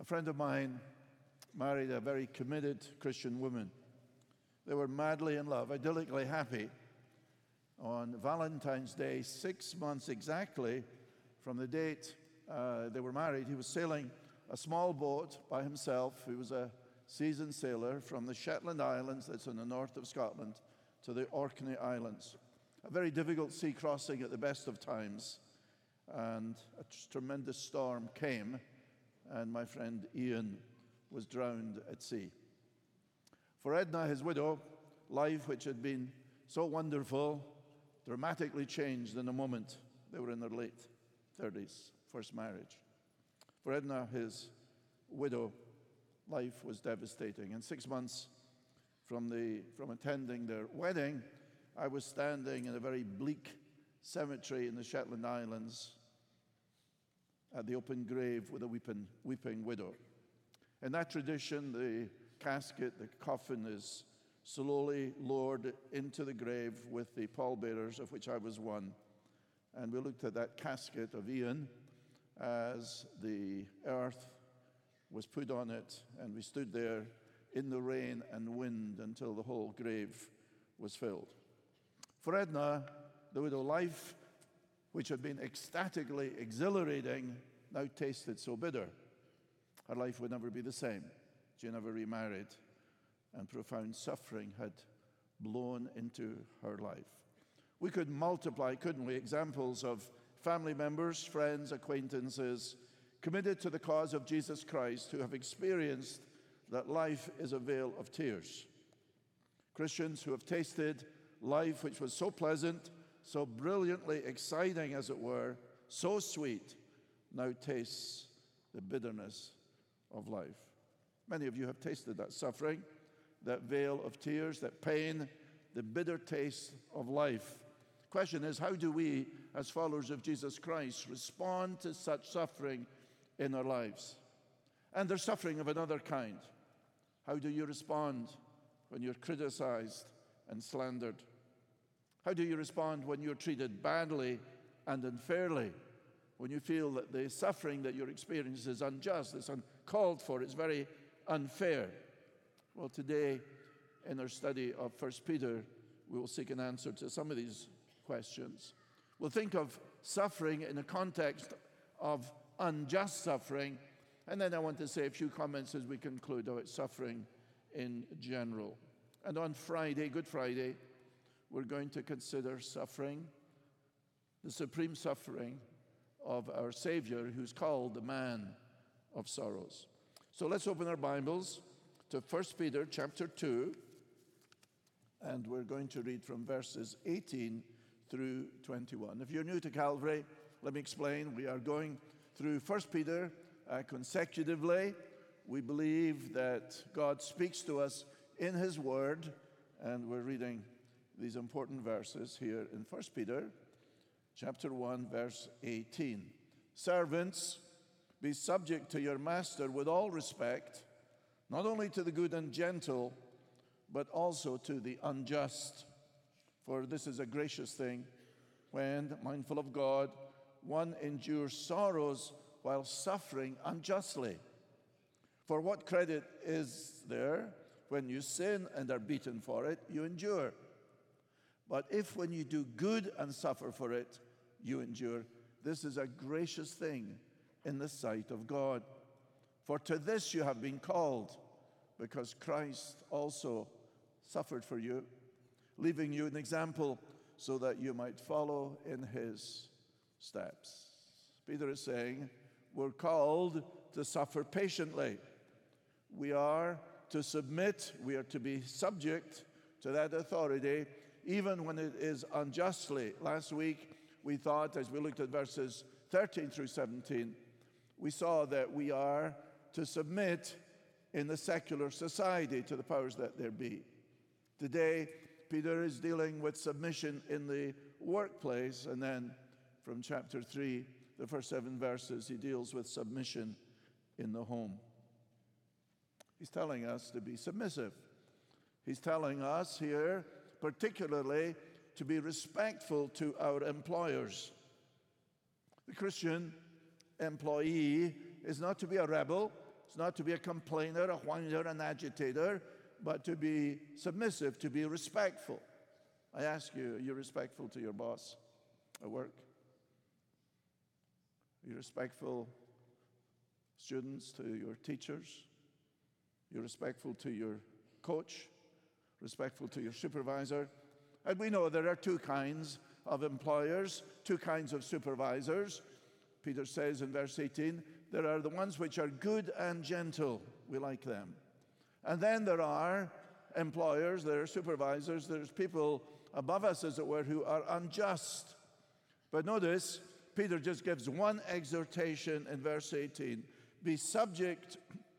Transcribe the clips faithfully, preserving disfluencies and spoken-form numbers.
A friend of mine married a very committed Christian woman. They were madly in love, idyllically happy. On Valentine's Day, six months exactly from the date uh, they were married, he was sailing a small boat by himself. He was a seasoned sailor from the Shetland Islands, that's in the north of Scotland, to the Orkney Islands. A very difficult sea crossing at the best of times. And a tremendous storm came, and my friend Ian was drowned at sea. For Edna, his widow, life which had been so wonderful, dramatically changed in a moment. They were in their late thirties, first marriage. For Edna, his widow, life was devastating. And six months from, the, from attending their wedding, I was standing in a very bleak cemetery in the Shetland Islands at the open grave with a weeping, weeping widow. In that tradition, the casket, the coffin is slowly lowered into the grave with the pallbearers, of which I was one. And we looked at that casket of Ian as the earth was put on it, and we stood there in the rain and wind until the whole grave was filled. For Edna, the widow, life, which had been ecstatically exhilarating, now tasted so bitter. Her life would never be the same. She never remarried, and profound suffering had blown into her life. We could multiply, couldn't we, examples of family members, friends, acquaintances, committed to the cause of Jesus Christ, who have experienced that life is a vale of tears. Christians who have tasted life which was so pleasant, so brilliantly exciting, as it were, so sweet, now tastes the bitterness of life. Many of you have tasted that suffering, that vale of tears, that pain, the bitter taste of life. The question is, how do we, as followers of Jesus Christ, respond to such suffering in our lives? And there's suffering of another kind. How do you respond when you're criticized and slandered? How do you respond when you're treated badly and unfairly? When you feel that the suffering that you're experiencing is unjust, it's uncalled for, it's very unfair? Well, today, in our study of First Peter, we will seek an answer to some of these questions. We'll think of suffering in the context of unjust suffering, and then I want to say a few comments as we conclude about suffering in general. And on Friday, Good Friday, we're going to consider suffering, the supreme suffering of our Savior, who's called the Man of Sorrows. So let's open our Bibles to First Peter chapter two, and we're going to read from verses eighteen through twenty-one. If you're new to Calvary, let me explain. We are going through First Peter uh, consecutively. We believe that God speaks to us in His Word, and we're reading these important verses here in First Peter chapter one, verse eighteen. Servants, be subject to your master with all respect, not only to the good and gentle, but also to the unjust. For this is a gracious thing, when, mindful of God, one endures sorrows while suffering unjustly. For what credit is there when you sin and are beaten for it, you endure? But if when you do good and suffer for it, you endure, this is a gracious thing in the sight of God. For to this you have been called, because Christ also suffered for you, leaving you an example so that you might follow in His steps. Peter is saying, we're called to suffer patiently. We are to submit, we are to be subject to that authority, even when it is unjustly. Last week, we thought, as we looked at verses thirteen through seventeen, we saw that we are to submit in the secular society to the powers that there be. Today, Peter is dealing with submission in the workplace, and then from chapter three, the first seven verses, he deals with submission in the home. He's telling us to be submissive. He's telling us here, particularly, to be respectful to our employers. The Christian employee is not to be a rebel, It's not to be a complainer, a whiner, an agitator, but to be submissive, to be respectful. I ask you, are you respectful to your boss at work? Are you respectful, students, to your teachers? Are you respectful to your coach? Respectful to your supervisor? And we know there are two kinds of employers, two kinds of supervisors. Peter says in verse eighteen, there are the ones which are good and gentle. We like them. And then there are employers, there are supervisors, there's people above us, as it were, who are unjust. But notice, Peter just gives one exhortation in verse eighteen. Be subject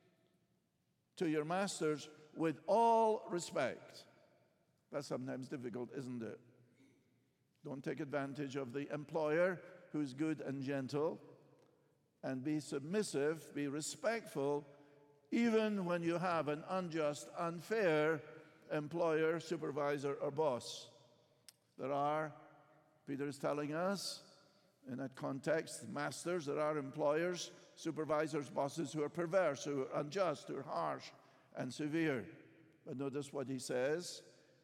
to your masters with all respect. That's sometimes difficult, isn't it? Don't take advantage of the employer who's good and gentle, and be submissive, be respectful, even when you have an unjust, unfair employer, supervisor, or boss. There are, Peter is telling us, in that context, masters, there are employers, supervisors, bosses who are perverse, who are unjust, who are harsh and severe. But notice what he says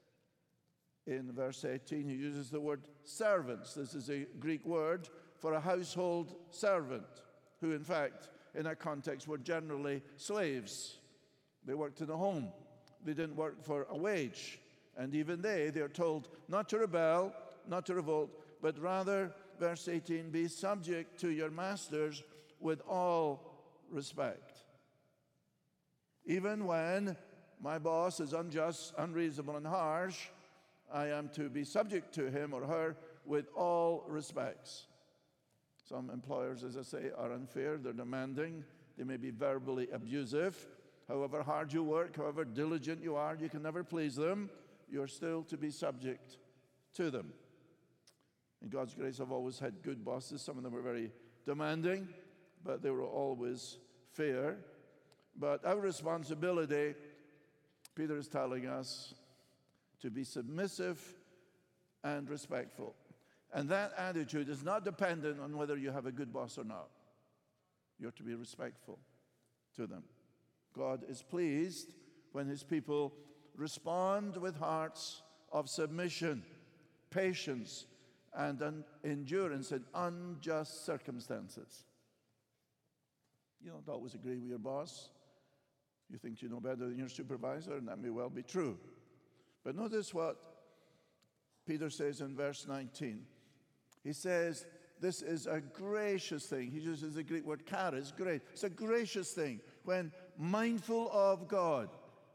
in verse eighteen. He uses the word servants. This is a Greek word for a household servant, who in fact, in that context, were generally slaves. They worked in the home. They didn't work for a wage. And even they, they're told not to rebel, not to revolt, but rather, verse eighteen, be subject to your masters with all respect. Even when my boss is unjust, unreasonable, and harsh, I am to be subject to him or her with all respects. Some employers, as I say, are unfair. They're demanding. They may be verbally abusive. However hard you work, however diligent you are, you can never please them. You're still to be subject to them. In God's grace, I've always had good bosses. Some of them were very demanding, but they were always fair. But our responsibility, Peter is telling us, to be submissive and respectful. And that attitude is not dependent on whether you have a good boss or not. You're to be respectful to them. God is pleased when his people respond with hearts of submission, patience, and an endurance in unjust circumstances. You don't always agree with your boss. You think you know better than your supervisor, and that may well be true. But notice what Peter says in verse nineteen. He says, this is a gracious thing. He uses the Greek word charis, great. It's a gracious thing when mindful of God.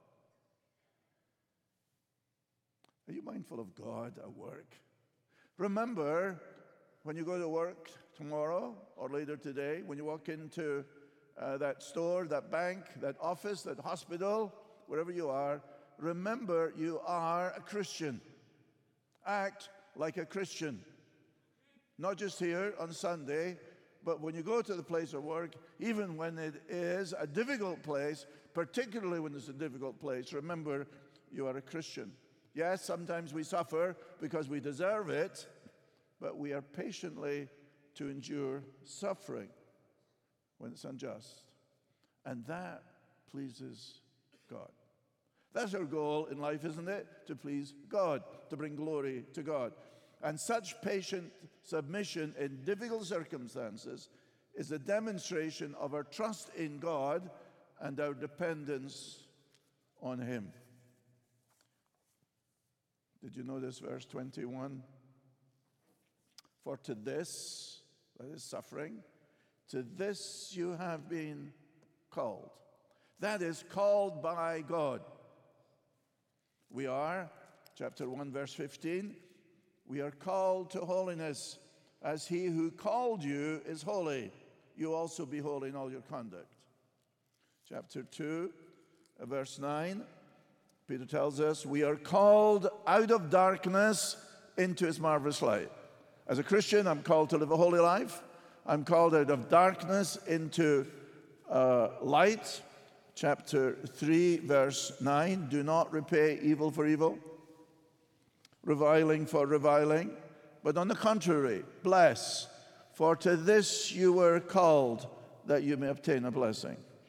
Are you mindful of God at work? Remember, when you go to work tomorrow or later today, when you walk into uh, that store, that bank, that office, that hospital, wherever you are, remember you are a Christian. Act like a Christian. Not just here on Sunday, but when you go to the place of work, even when it is a difficult place, particularly when it's a difficult place, remember you are a Christian. Yes, sometimes we suffer because we deserve it, but we are patiently to endure suffering when it's unjust. And that pleases God. That's our goal in life, isn't it? To please God, to bring glory to God. And such patient submission in difficult circumstances is a demonstration of our trust in God and our dependence on him. Did you notice verse twenty-one? For to this, that is suffering, to this you have been called. That is called by God. We are, chapter one, verse fifteen, we are called to holiness as he who called you is holy. You also be holy in all your conduct. Chapter two, verse nine, Peter tells us we are called out of darkness into his marvelous light. As a Christian, I'm called to live a holy life. I'm called out of darkness into uh, light. Chapter three, verse nine, do not repay evil for evil, reviling for reviling, but on the contrary, bless, for to this you were called, that you may obtain a blessing.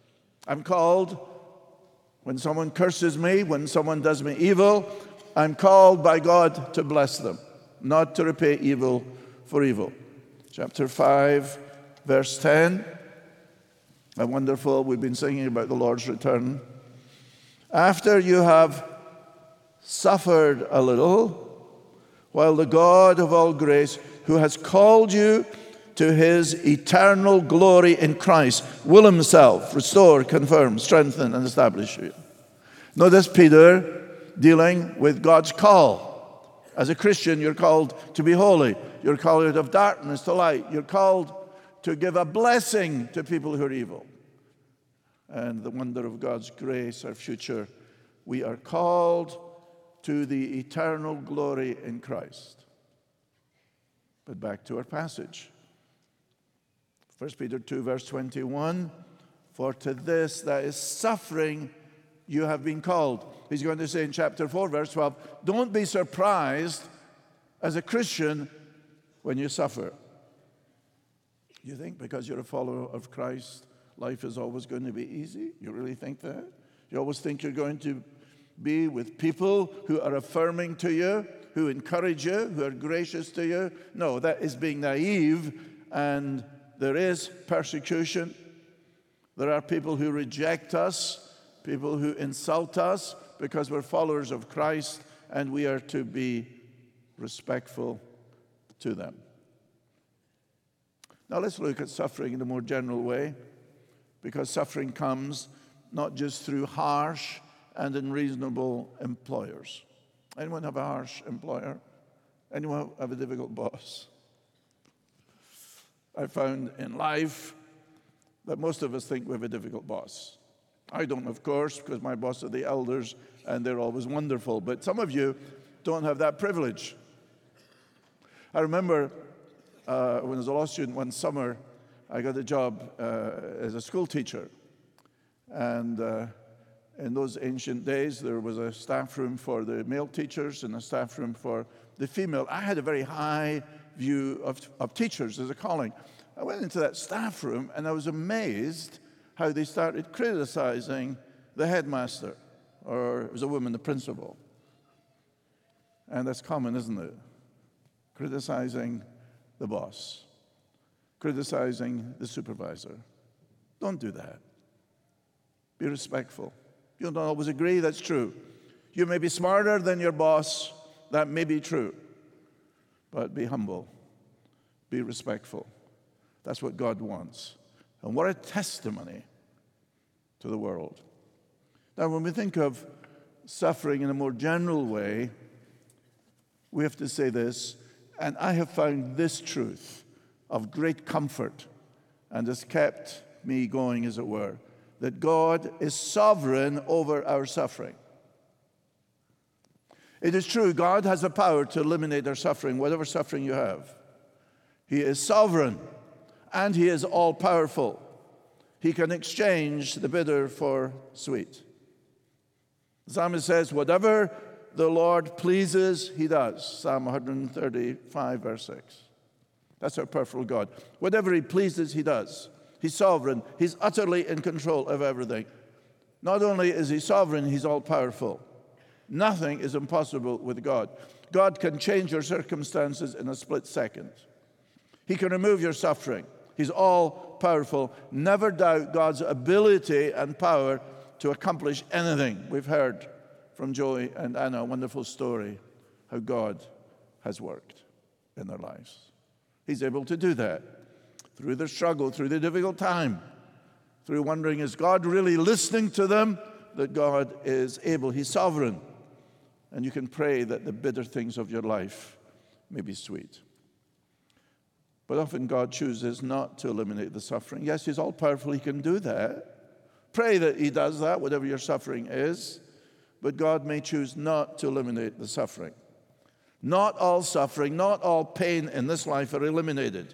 I'm called, when someone curses me, when someone does me evil, I'm called by God to bless them, not to repay evil for evil. Chapter five, verse ten. A wonderful, we've been singing about the Lord's return. After you have suffered a little, while the God of all grace, who has called you to his eternal glory in Christ, will himself restore, confirm, strengthen, and establish you. Notice Peter dealing with God's call. As a Christian, you're called to be holy. You're called out of darkness to light. You're called to give a blessing to people who are evil. And the wonder of God's grace, our future, we are called to the eternal glory in Christ. But back to our passage. First Peter two, verse twenty-one, for to this, that is suffering, you have been called. He's going to say in chapter four, verse twelve, don't be surprised as a Christian when you suffer. You think because you're a follower of Christ, life is always going to be easy? You really think that? You always think you're going to be with people who are affirming to you, who encourage you, who are gracious to you? No, that is being naive, and there is persecution. There are people who reject us, people who insult us because we're followers of Christ, and we are to be respectful to them. Now let's look at suffering in a more general way, because suffering comes not just through harsh and unreasonable employers. Anyone have a harsh employer? Anyone have a difficult boss? I found in life that most of us think we have a difficult boss. I don't, of course, because my boss are the elders and they're always wonderful. But some of you don't have that privilege. I remember uh, when I was a law student one summer, I got a job uh, as a school teacher. And uh, in those ancient days, there was a staff room for the male teachers and a staff room for the female. I had a very high view of, of teachers as a calling. I went into that staff room and I was amazed how they started criticizing the headmaster, or it was a woman, the principal. And that's common, isn't it? Criticizing the boss, criticizing the supervisor. Don't do that. Be respectful. You don't always agree, that's true. You may be smarter than your boss, that may be true. But be humble. Be respectful. That's what God wants. And what a testimony to the world. Now, when we think of suffering in a more general way, we have to say this, and I have found this truth of great comfort and has kept me going, as it were, that God is sovereign over our suffering. It is true, God has the power to eliminate our suffering, whatever suffering you have. He is sovereign, and He is all-powerful. He can exchange the bitter for sweet. The psalmist says, whatever the Lord pleases, He does. Psalm one thirty-five, verse six. That's our powerful God. Whatever He pleases, He does. He's sovereign. He's utterly in control of everything. Not only is He sovereign, He's all-powerful. Nothing is impossible with God. God can change your circumstances in a split second. He can remove your suffering. He's all-powerful. Never doubt God's ability and power to accomplish anything. We've heard from Joey and Anna a wonderful story how God has worked in their lives. He's able to do that through their struggle, through the difficult time, through wondering, is God really listening to them? That God is able. He's sovereign. And you can pray that the bitter things of your life may be sweet. But often God chooses not to eliminate the suffering. Yes, He's all-powerful. He can do that. Pray that He does that, whatever your suffering is. But God may choose not to eliminate the suffering. Not all suffering, not all pain in this life are eliminated.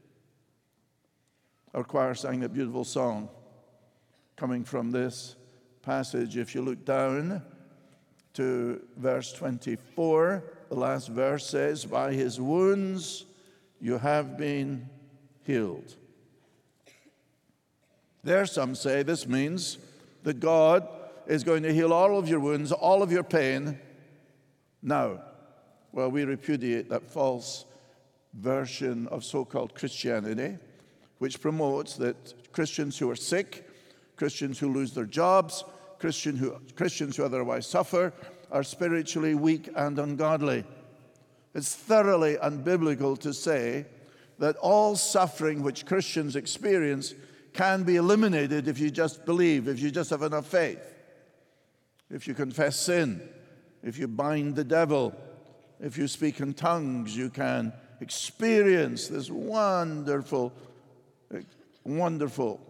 Our choir sang that beautiful song coming from this passage. If you look down to verse twenty-four, the last verse says, by His wounds you have been healed. There, some say this means that God is going to heal all of your wounds, all of your pain now. Well, we repudiate that false version of so-called Christianity, which promotes that Christians who are sick, Christians who lose their jobs, Christian who, Christians who otherwise suffer, are spiritually weak and ungodly. It's thoroughly unbiblical to say that all suffering which Christians experience can be eliminated if you just believe, if you just have enough faith, if you confess sin, if you bind the devil, if you speak in tongues, you can experience this wonderful, wonderful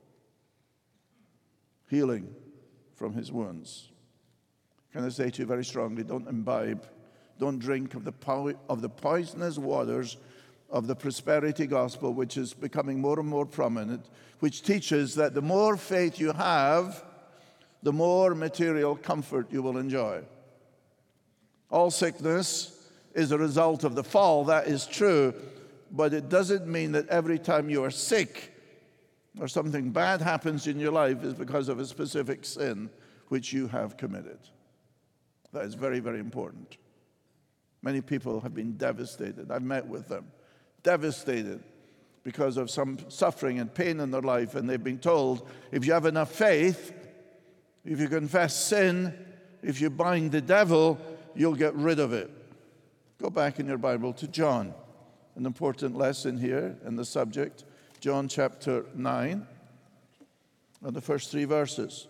healing from his wounds. Can I say to you very strongly, don't imbibe, don't drink of the, po- of the poisonous waters of the prosperity gospel, which is becoming more and more prominent, which teaches that the more faith you have, the more material comfort you will enjoy. All sickness is a result of the fall, that is true, but it doesn't mean that every time you are sick or something bad happens in your life is because of a specific sin which you have committed. That is very, very important. Many people have been devastated. I've met with them. Devastated because of some suffering and pain in their life, and they've been told, if you have enough faith, if you confess sin, if you bind the devil, you'll get rid of it. Go back in your Bible to John, an important lesson here in the subject, John chapter nine, and the first three verses.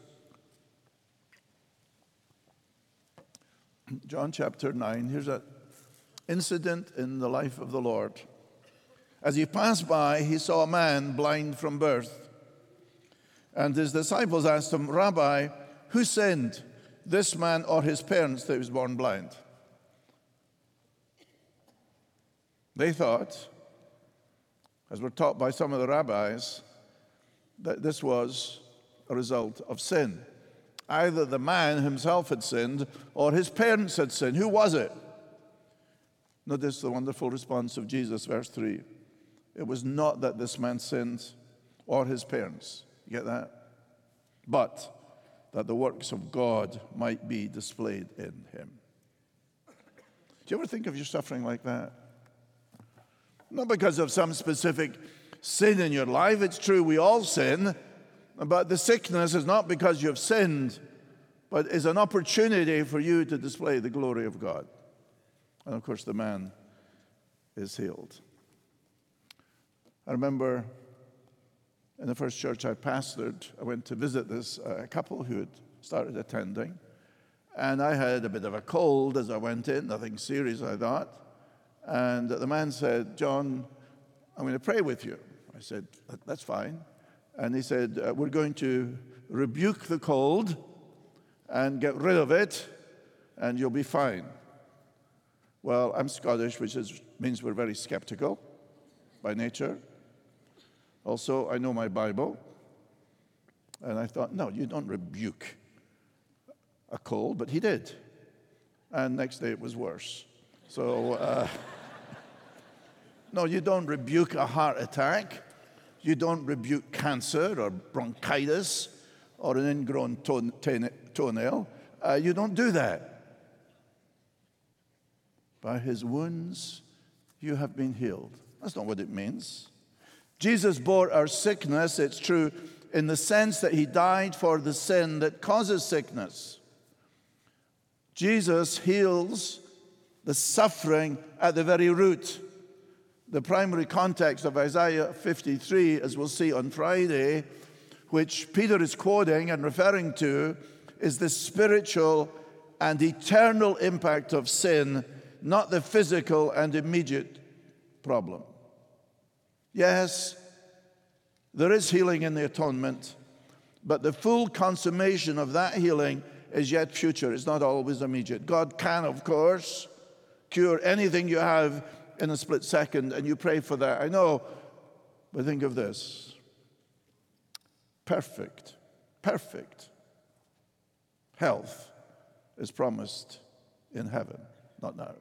John chapter nine, here's an incident in the life of the Lord. As he passed by, he saw a man blind from birth. And his disciples asked him, Rabbi, who sinned, this man or his parents, that he was born blind? They thought, as we're taught by some of the rabbis, that this was a result of sin. Either the man himself had sinned or his parents had sinned. Who was it? Notice the wonderful response of Jesus, verse three. It was not that this man sinned or his parents. You get that? But that the works of God might be displayed in him. Do you ever think of your suffering like that? Not because of some specific sin in your life. It's true, we all sin. But the sickness is not because you've sinned, but is an opportunity for you to display the glory of God. And of course, the man is healed. I remember in the first church I pastored, I went to visit this uh, couple who had started attending. And I had a bit of a cold as I went in, nothing serious, I thought. And the man said, John, I'm going to pray with you. I said, that's fine. And he said, uh, we're going to rebuke the cold and get rid of it, and you'll be fine. Well, I'm Scottish, which is, means we're very skeptical by nature. Also, I know my Bible. And I thought, no, you don't rebuke a cold, but he did. And next day it was worse. So, uh, no, you don't rebuke a heart attack. You don't rebuke cancer or bronchitis or an ingrown toenail. Uh, you don't do that. By his wounds, you have been healed. That's not what it means. Jesus bore our sickness, it's true, in the sense that he died for the sin that causes sickness. Jesus heals the suffering at the very root. The primary context of Isaiah fifty-three, as we'll see on Friday, which Peter is quoting and referring to, is the spiritual and eternal impact of sin, not the physical and immediate problem. Yes, there is healing in the atonement, but the full consummation of that healing is yet future. It's not always immediate. God can, of course, cure anything you have in a split second, and you pray for that. I know, but think of this. Perfect, perfect health is promised in heaven, not now.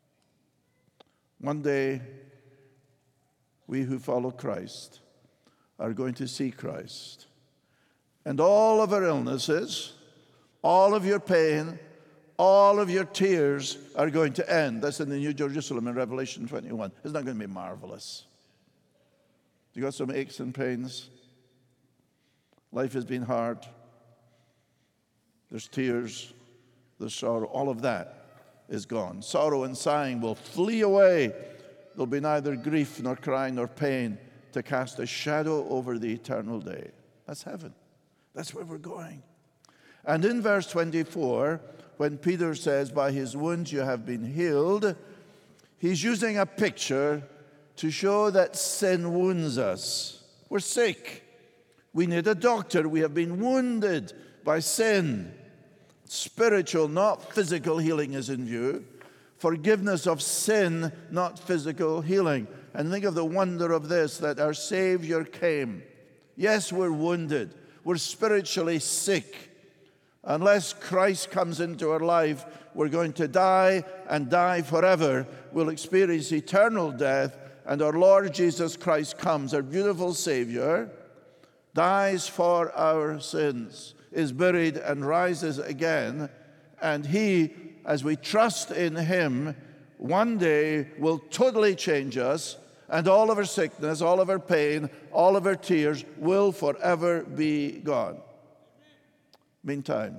One day, we who follow Christ are going to see Christ. And all of our illnesses, all of your pain, all of your tears are going to end. That's in the New Jerusalem in Revelation twenty-one. Isn't that going to be marvelous? You got some aches and pains? Life has been hard. There's tears. There's sorrow. All of that is gone. Sorrow and sighing will flee away. There'll be neither grief nor crying nor pain to cast a shadow over the eternal day. That's heaven. That's where we're going. And in verse twenty-four, when Peter says, by his wounds you have been healed, he's using a picture to show that sin wounds us. We're sick. We need a doctor. We have been wounded by sin. Spiritual, not physical healing is in view. Forgiveness of sin, not physical healing. And think of the wonder of this, that our Savior came. Yes, we're wounded. We're spiritually sick. Unless Christ comes into our life, we're going to die and die forever. We'll experience eternal death, and our Lord Jesus Christ comes, our beautiful Savior, dies for our sins, is buried and rises again, and he, as we trust in him, one day will totally change us, and all of our sickness, all of our pain, all of our tears will forever be gone. Meantime,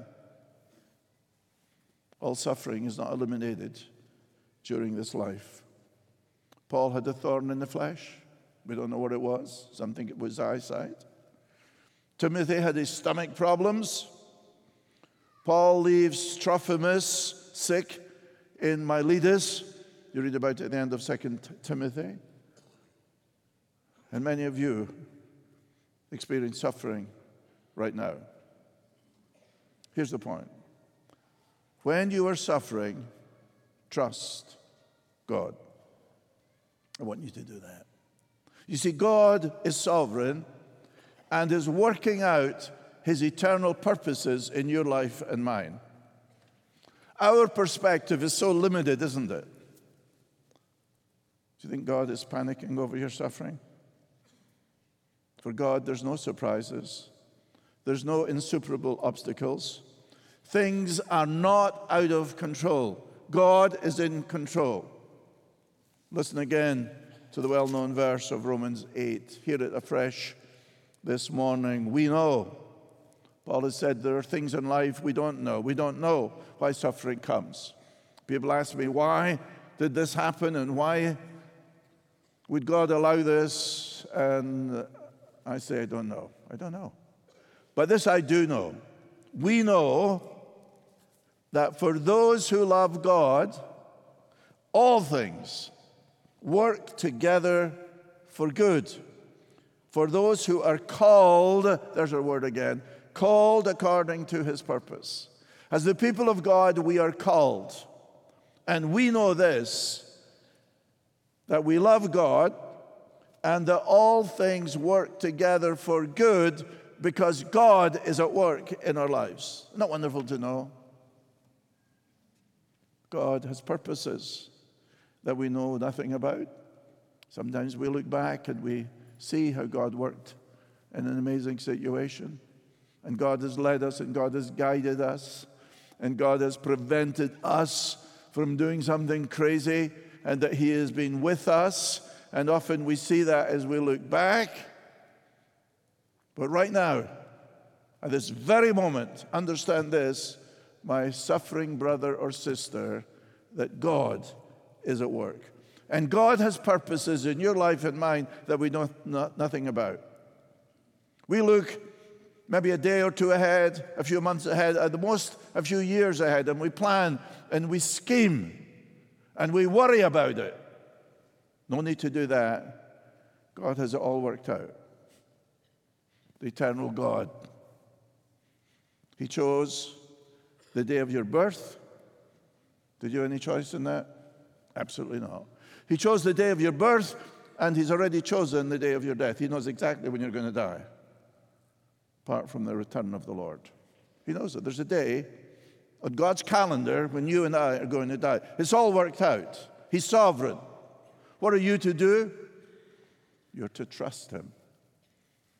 all suffering is not eliminated during this life. Paul had a thorn in the flesh. We don't know what it was. Some think it was eyesight. Timothy had his stomach problems. Paul leaves Trophimus sick in Miletus. You read about it at the end of Second Timothy. And many of you experience suffering right now. Here's the point. When you are suffering, trust God. I want you to do that. You see, God is sovereign and is working out his eternal purposes in your life and mine. Our perspective is so limited, isn't it? Do you think God is panicking over your suffering? For God, there's no surprises. There's no insuperable obstacles. Things are not out of control. God is in control. Listen again to the well-known verse of Romans eight. Hear it afresh this morning. We know, Paul has said, there are things in life we don't know. We don't know why suffering comes. People ask me, why did this happen and why would God allow this? And I say, I don't know. I don't know. But this I do know. We know that for those who love God, all things work together for good. For those who are called, there's our word again, called according to his purpose. As the people of God, we are called. And we know this, that we love God and that all things work together for good because God is at work in our lives. Isn't that wonderful to know? God has purposes that we know nothing about. Sometimes we look back and we see how God worked in an amazing situation. And God has led us and God has guided us and God has prevented us from doing something crazy, and that he has been with us. And often we see that as we look back. But right now, at this very moment, understand this, my suffering brother or sister, that God is at work. And God has purposes in your life and mine that we know not, nothing about. We look maybe a day or two ahead, a few months ahead, at the most a few years ahead, and we plan and we scheme and we worry about it. No need to do that. God has it all worked out. The eternal God. He chose the day of your birth. Did you have any choice in that? Absolutely not. He chose the day of your birth, and he's already chosen the day of your death. He knows exactly when you're going to die, apart from the return of the Lord. He knows it. There's a day on God's calendar when you and I are going to die. It's all worked out. He's sovereign. What are you to do? You're to trust him.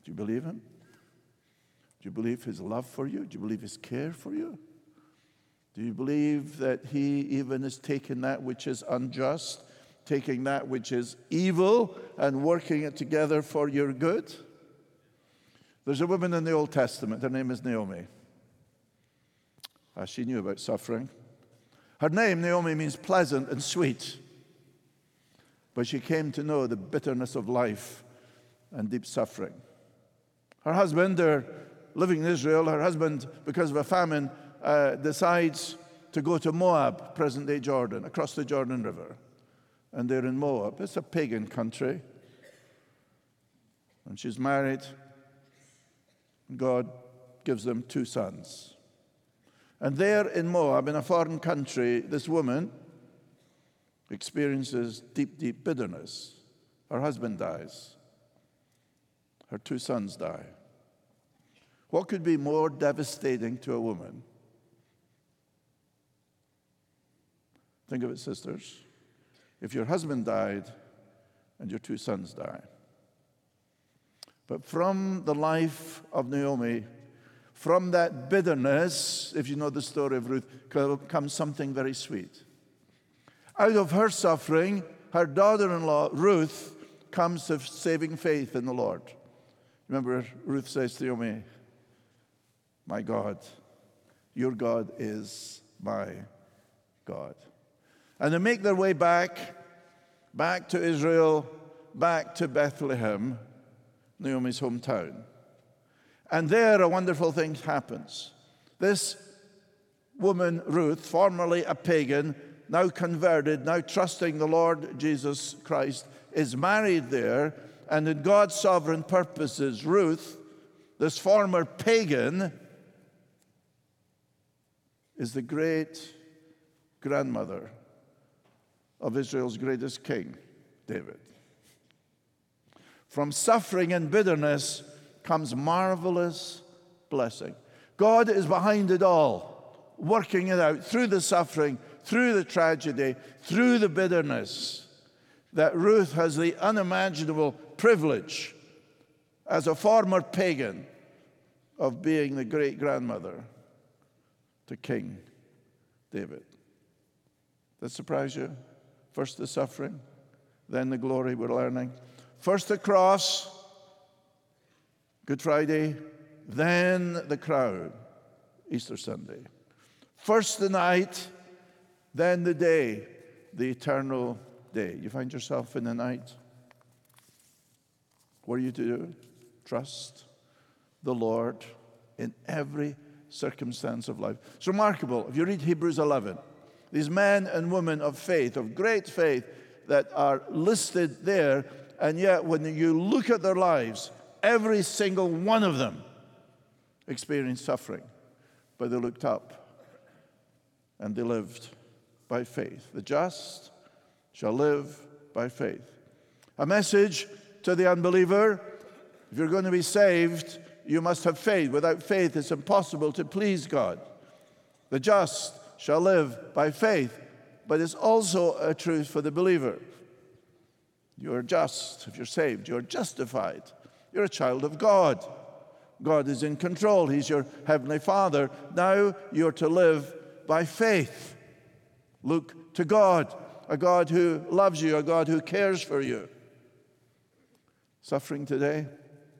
Do you believe him? Do you believe his love for you? Do you believe his care for you? Do you believe that he even is taking that which is unjust, taking that which is evil, and working it together for your good? There's a woman in the Old Testament. Her name is Naomi. Ah, she knew about suffering. Her name, Naomi, means pleasant and sweet. But she came to know the bitterness of life and deep suffering. Her husband, they're living in Israel. Her husband, because of a famine, uh, decides to go to Moab, present-day Jordan, across the Jordan River. And they're in Moab. It's a pagan country. And she's married. God gives them two sons. And there in Moab, in a foreign country, this woman experiences deep, deep bitterness. Her husband dies. Her two sons die. What could be more devastating to a woman? Think of it, sisters. If your husband died and your two sons die. But from the life of Naomi, from that bitterness, if you know the story of Ruth, comes something very sweet. Out of her suffering, her daughter-in-law, Ruth, comes to saving faith in the Lord. Remember, Ruth says to Naomi, my God, your God is my God. And they make their way back, back to Israel, back to Bethlehem, Naomi's hometown. And there a wonderful thing happens. This woman, Ruth, formerly a pagan, now converted, now trusting the Lord Jesus Christ, is married there. And in God's sovereign purposes, Ruth, this former pagan, is the great grandmother of Israel's greatest king, David. From suffering and bitterness comes marvelous blessing. God is behind it all, working it out through the suffering, through the tragedy, through the bitterness, that Ruth has the unimaginable privilege as a former pagan of being the great-grandmother to King David. Does that surprise you? First the suffering, then the glory we're learning. First the cross, Good Friday, then the crown, Easter Sunday. First the night, then the day, the eternal day. You find yourself in the night. What are you to do? Trust the Lord in every circumstance of life. It's remarkable. If you read Hebrews eleven, these men and women of faith, of great faith, that are listed there, and yet when you look at their lives, every single one of them experienced suffering, but they looked up and they lived by faith. The just shall live by faith. A message to the unbeliever: if you're going to be saved, you must have faith. Without faith, it's impossible to please God. The just shall live by faith, but it's also a truth for the believer. You're just. If you're saved, you're justified. You're a child of God. God is in control. He's your heavenly Father. Now you're to live by faith. Look to God, a God who loves you, a God who cares for you. Suffering today,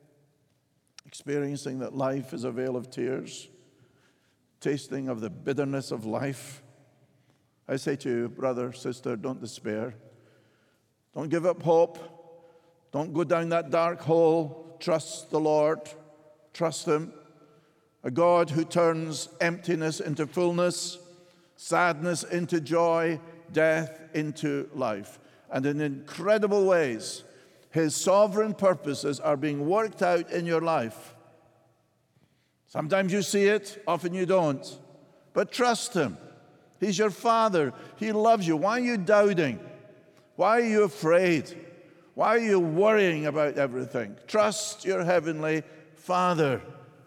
experiencing that life is a vale of tears, tasting of the bitterness of life. I say to you, brother, sister, don't despair. Don't give up hope. Don't go down that dark hole. Trust the Lord. Trust Him. A God who turns emptiness into fullness, sadness into joy, death into life. And in incredible ways, His sovereign purposes are being worked out in your life. Sometimes you see it, often you don't. But trust Him. He's your Father. He loves you. Why are you doubting? Why are you afraid? Why are you worrying about everything? Trust your heavenly Father.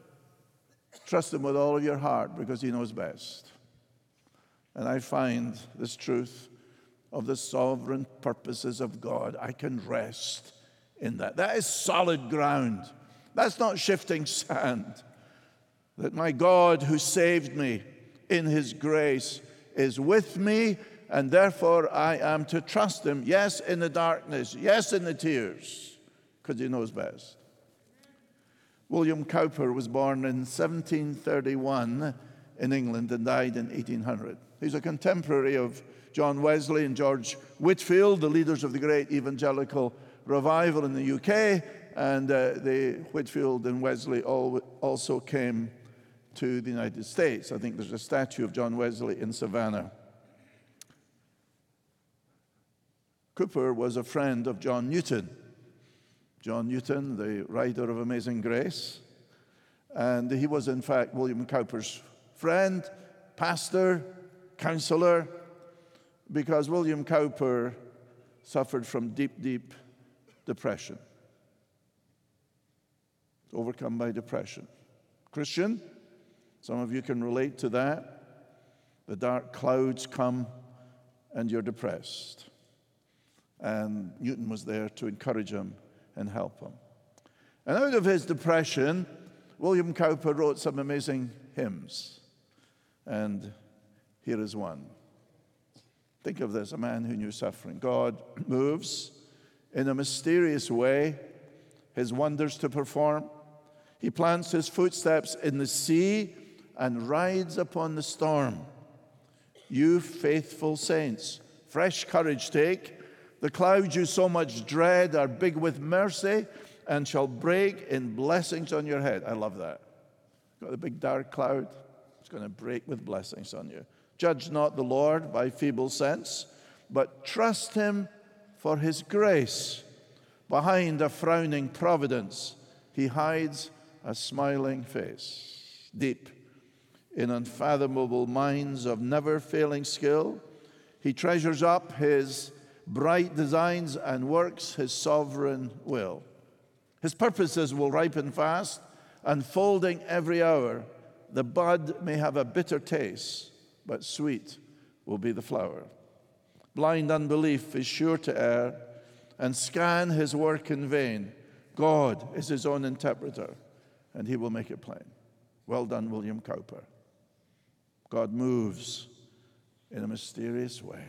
Trust Him with all of your heart because He knows best. And I find this truth of the sovereign purposes of God. I can rest in that. That is solid ground. That's not shifting sand. That my God who saved me in his grace is with me, and therefore I am to trust him, yes, in the darkness, yes, in the tears, because he knows best. William Cowper was born in seventeen thirty-one in England and died in eighteen hundred. He's a contemporary of John Wesley and George Whitefield, the leaders of the great evangelical revival in the U K, and uh, the Whitefield and Wesley all, also came to the United States. I think there's a statue of John Wesley in Savannah. Cowper was a friend of John Newton. John Newton, the writer of Amazing Grace, and he was in fact William Cowper's friend, pastor, counselor, because William Cowper suffered from deep, deep depression. Overcome by depression. Christian, some of you can relate to that. The dark clouds come and you're depressed. And Newton was there to encourage him and help him. And out of his depression, William Cowper wrote some amazing hymns. And here is one. Think of this, a man who knew suffering. God moves in a mysterious way, his wonders to perform. He plants his footsteps in the sea and rides upon the storm. You faithful saints, fresh courage take. The clouds you so much dread are big with mercy and shall break in blessings on your head. I love that. Got a big dark cloud. It's going to break with blessings on you. Judge not the Lord by feeble sense, but trust him for his grace. Behind a frowning providence, he hides a smiling face. Deep in unfathomable mines of never-failing skill, he treasures up his bright designs and works his sovereign will. His purposes will ripen fast, unfolding every hour. The bud may have a bitter taste, but sweet will be the flower. Blind unbelief is sure to err and scan his work in vain. God is his own interpreter, and he will make it plain. Well done, William Cowper. God moves in a mysterious way.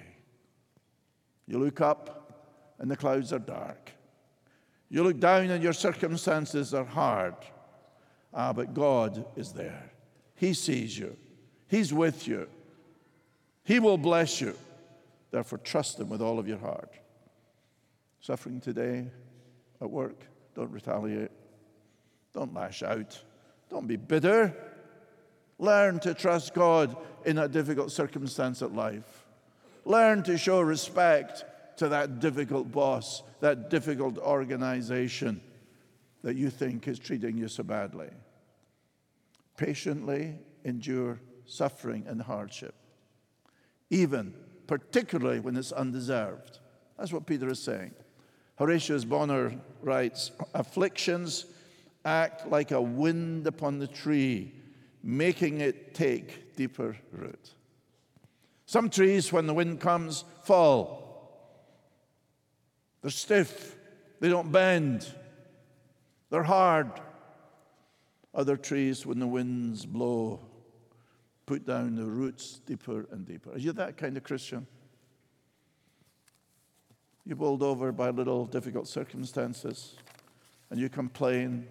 You look up, and the clouds are dark. You look down, and your circumstances are hard. Ah, but God is there. He sees you. He's with you. He will bless you. Therefore, trust him with all of your heart. Suffering today at work, don't retaliate. Don't lash out. Don't be bitter. Learn to trust God in a difficult circumstance of life. Learn to show respect to that difficult boss, that difficult organization that you think is treating you so badly. Patiently endure suffering and hardship, even, particularly when it's undeserved. That's what Peter is saying. Horatius Bonar writes, afflictions act like a wind upon the tree, making it take deeper root. Some trees, when the wind comes, fall. They're stiff. They don't bend. They're hard. Other trees, when the winds blow, put down the roots deeper and deeper. Are you that kind of Christian? You're bowled over by little difficult circumstances, and you complain,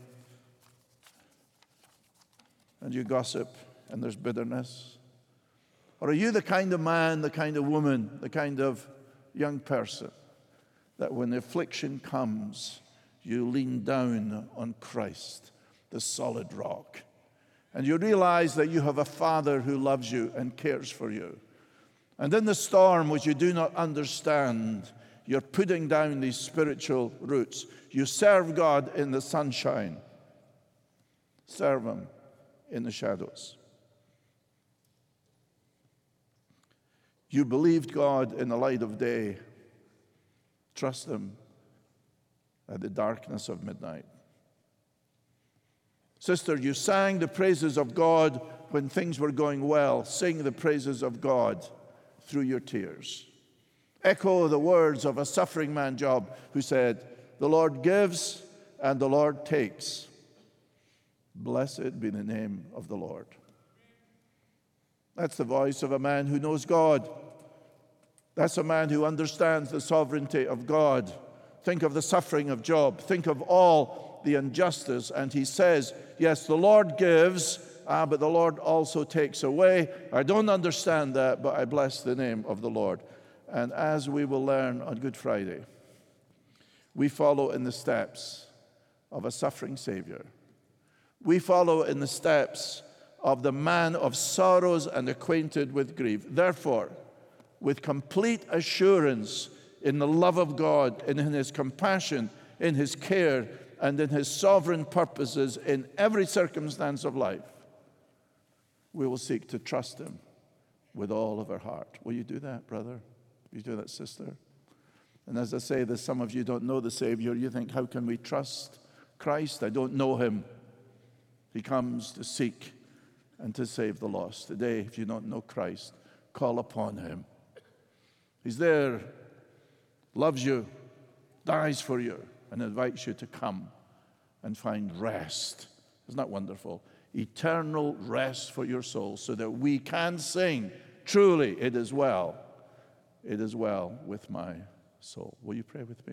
and you gossip, and there's bitterness? Or are you the kind of man, the kind of woman, the kind of young person that when the affliction comes, you lean down on Christ, the solid rock, and you realize that you have a Father who loves you and cares for you? And in the storm, which you do not understand, you're putting down these spiritual roots. You serve God in the sunshine. Serve him in the shadows. You believed God in the light of day. Trust him at the darkness of midnight. Sister, you sang the praises of God when things were going well. Sing the praises of God through your tears. Echo the words of a suffering man, Job, who said, the Lord gives and the Lord takes. Blessed be the name of the Lord. That's the voice of a man who knows God. That's a man who understands the sovereignty of God. Think of the suffering of Job. Think of all the injustice. And he says, yes, the Lord gives, ah, but the Lord also takes away. I don't understand that, but I bless the name of the Lord. And as we will learn on Good Friday, we follow in the steps of a suffering Savior. We follow in the steps of the man of sorrows and acquainted with grief. Therefore, with complete assurance in the love of God, and in his compassion, in his care, and in his sovereign purposes in every circumstance of life, we will seek to trust him with all of our heart. Will you do that, brother? Will you do that, sister? And as I say this, some of you don't know the Savior. You think, how can we trust Christ? I don't know him. He comes to seek and to save the lost. Today, if you don't know Christ, call upon him. He's there, loves you, dies for you, and invites you to come and find rest. Isn't that wonderful? Eternal rest for your soul, so that we can sing, truly, it is well. It is well with my soul. Will you pray with me?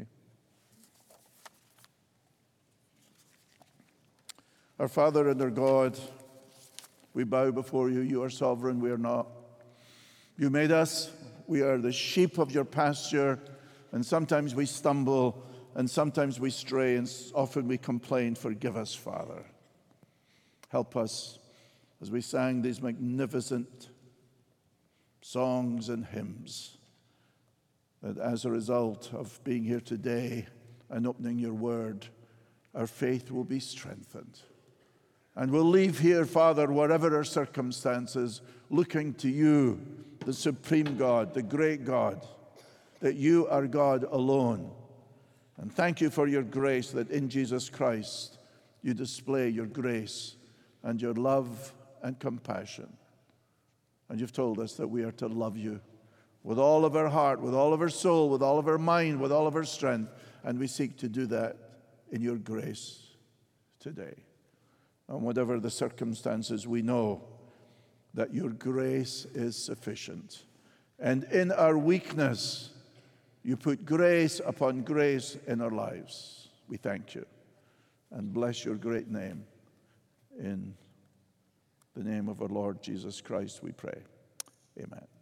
Our Father and our God, we bow before you. You are sovereign, we are not. You made us. We are the sheep of your pasture, and sometimes we stumble, and sometimes we stray, and often we complain. Forgive us, Father. Help us as we sang these magnificent songs and hymns, that as a result of being here today and opening your word, our faith will be strengthened. And we'll leave here, Father, whatever our circumstances, looking to you, the supreme God, the great God, that you are God alone. And thank you for your grace, that in Jesus Christ you display your grace and your love and compassion. And you've told us that we are to love you with all of our heart, with all of our soul, with all of our mind, with all of our strength. And we seek to do that in your grace today. And whatever the circumstances, we know that your grace is sufficient. And in our weakness, you put grace upon grace in our lives. We thank you and bless your great name. In the name of our Lord Jesus Christ, we pray. Amen.